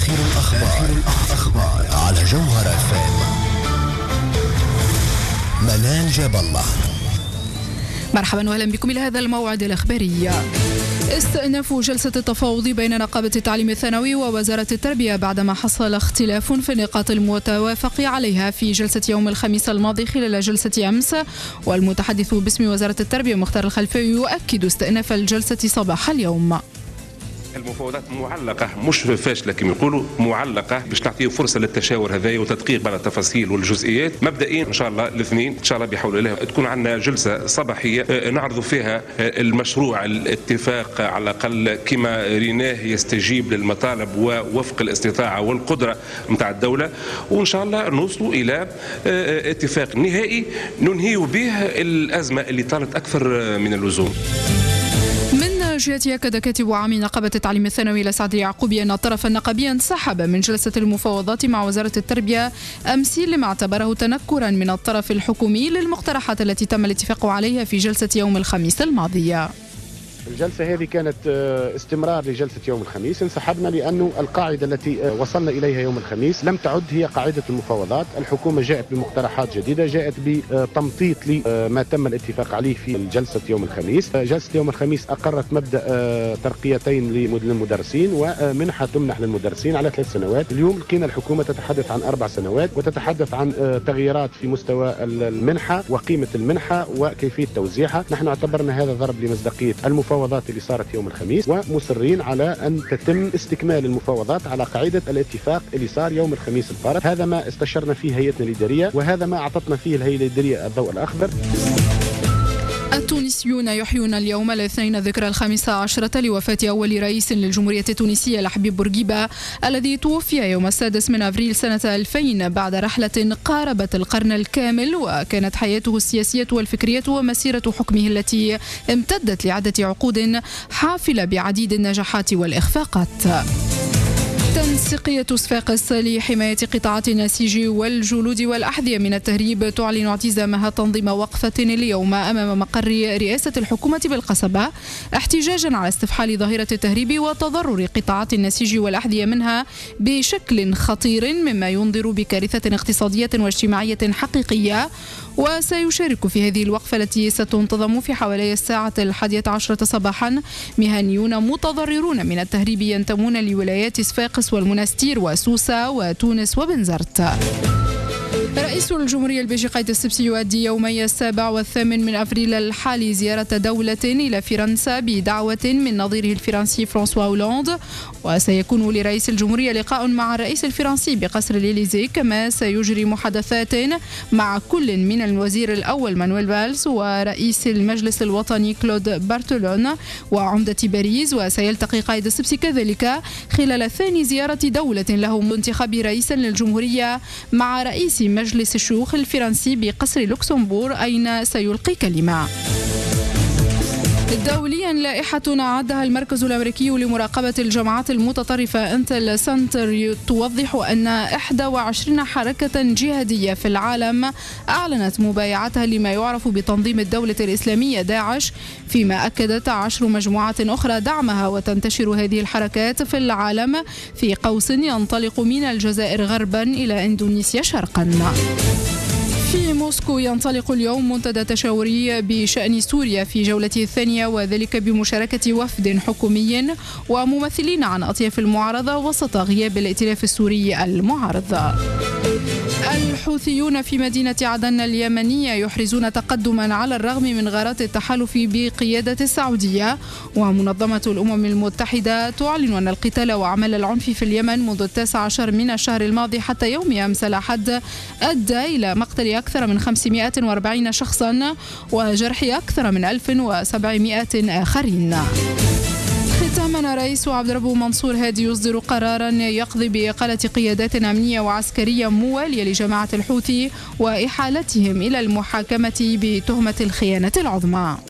آخر الأخبار على جوهر FM. منال جاب الله. مرحبا واهلا بكم الى هذا الموعد الاخباري. استئناف جلسة التفاوض بين نقابة التعليم الثانوي ووزارة التربية بعدما حصل اختلاف في النقاط المتوافق عليها في جلسة يوم الخميس الماضي خلال جلسة أمس. والمتحدث باسم وزارة التربية مختار الخلفاوي يؤكد استئناف الجلسة صباح اليوم. المفاوضات معلقة، مش فاشلة كما يقولوا، معلقة باش نعطيه فرصة للتشاور هذايا وتدقيق بعض التفاصيل والجزئيات. مبدئيا ان شاء الله الاثنين ان شاء الله بحول الله تكون عندنا جلسة صباحية نعرضوا فيها المشروع الاتفاق على الاقل كما ريناه يستجيب للمطالب ووفق الاستطاعة والقدرة نتاع الدولة، وان شاء الله نوصلوا الى اتفاق نهائي ننهيوا به الأزمة اللي طالت اكثر من اللزوم. من جهته أكد كاتب عام نقابة التعليم الثانوي لسعد اليعقوبي أن الطرف النقابي انسحب من جلسة المفاوضات مع وزارة التربية أمس لما اعتبره تنكرا من الطرف الحكومي للمقترحات التي تم الاتفاق عليها في جلسة يوم الخميس الماضي. الجلسة هذه كانت استمرار لجلسة يوم الخميس. انسحبنا لأنه القاعدة التي وصلنا إليها يوم الخميس لم تعد هي قاعدة المفاوضات. الحكومة جاءت بمقترحات جديدة، جاءت بتمطيط لما تم الاتفاق عليه في جلسة يوم الخميس. جلسة يوم الخميس أقرت مبدأ ترقيتين للمدرسين ومنحة تمنح للمدرسين على 3 سنوات. اليوم لقينا الحكومة تتحدث عن 4 سنوات وتتحدث عن تغييرات في مستوى المنحة وقيمة المنحة وكيفية توزيعها. نحن اعتبرنا هذا ضرب لمصداقية المفاوضات اللي صارت يوم الخميس، ومصرين على أن تتم استكمال المفاوضات على قاعدة الاتفاق اللي صار يوم الخميس الفارط. هذا ما استشرنا فيه هيئتنا الإدارية وهذا ما أعطتنا فيه الهيئة الإدارية الضوء الأخضر. التونسيون يحيون اليوم الاثنين ذكرى 15 لوفاة أول رئيس للجمهورية التونسية لحبيب بورقيبة الذي توفي يوم 6 من أبريل سنة 2000 بعد رحلة قاربت القرن الكامل، وكانت حياته السياسية والفكرية ومسيرة حكمه التي امتدت لعدة عقود حافلة بعديد النجاحات والإخفاقات. تنسيقية صفاقس لحماية قطاعات النسيج والجلود والأحذية من التهريب تعلن اعتزامها تنظيم وقفة اليوم أمام مقر رئاسة الحكومة بالقصبة احتجاجا على استفحال ظاهرة التهريب وتضرر قطاعات النسيج والأحذية منها بشكل خطير، مما ينذر بكارثة اقتصادية واجتماعية حقيقية. وسيشارك في هذه الوقفة التي ستنتظم في حوالي الساعة 11 صباحا مهنيون متضررون من التهريب ينتمون لولايات صفاقس والمنستير وسوسة وتونس وبنزرت. رئيس الجمهورية البيجي قايد السبسي يؤدي يومي 7 و8 من أبريل الحالي زيارة دولة إلى فرنسا بدعوة من نظيره الفرنسي فرانسوا هولاند، وسيكون لرئيس الجمهورية لقاء مع الرئيس الفرنسي بقصر الإليزي، كما سيجري محادثات مع كل من الوزير الأول مانويل فالز ورئيس المجلس الوطني كلود بارتولون وعمدة باريس. وسيلتقي قايد السبسي كذلك خلال ثاني زيارة دولة له انتخاب رئيسا للجمهورية مع رئيس مجلس الشيوخ الفرنسي بقصر لوكسمبور أين سيلقي كلمة. دوليا لائحة أعدها المركز الأمريكي لمراقبة الجماعات المتطرفة انتل سنتر توضح أن 21 حركة جهادية في العالم أعلنت مبايعتها لما يعرف بتنظيم الدولة الإسلامية داعش، فيما أكدت 10 مجموعات أخرى دعمها. وتنتشر هذه الحركات في العالم في قوس ينطلق من الجزائر غربا إلى إندونيسيا شرقا. في موسكو ينطلق اليوم منتدى تشاوري بشأن سوريا في جولته الثانية، وذلك بمشاركة وفد حكومي وممثلين عن أطياف المعارضة وسط غياب الائتلاف السوري المعارض. الحوثيون في مدينة عدن اليمنية يحرزون تقدما على الرغم من غارات التحالف بقيادة السعودية. ومنظمة الأمم المتحدة تعلن أن القتال وأعمال العنف في اليمن منذ 19 من الشهر الماضي حتى يوم أمس الأحد أدى إلى مقتل أكثر من 540 شخصا وجرح أكثر من 1700 آخرين. ختاما، رئيس عبد الرب منصور هادي يصدر قرارا يقضي بإقالة قيادات أمنية وعسكرية موالية لجماعة الحوثي وإحالتهم إلى المحاكمة بتهمة الخيانة العظمى.